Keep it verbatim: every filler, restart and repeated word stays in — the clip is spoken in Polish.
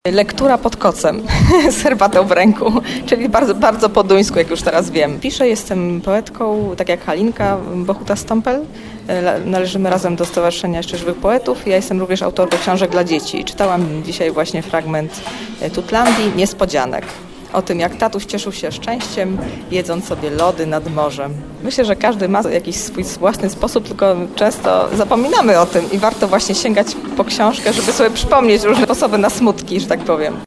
Lektura pod kocem z herbatą w ręku, czyli bardzo, bardzo po duńsku, jak już teraz wiem. Piszę, jestem poetką, tak jak Halinka Bohuta-Stompel. Należymy razem do Stowarzyszenia Szczęśliwych Poetów. Ja jestem również autorką książek dla dzieci. Czytałam dzisiaj właśnie fragment Tutlandii, Niespodzianek. O tym, jak tatuś cieszył się szczęściem, jedząc sobie lody nad morzem. Myślę, że każdy ma jakiś swój własny sposób, tylko często zapominamy o tym i warto właśnie sięgać po książkę, żeby sobie przypomnieć różne sposoby na smutki, że tak powiem.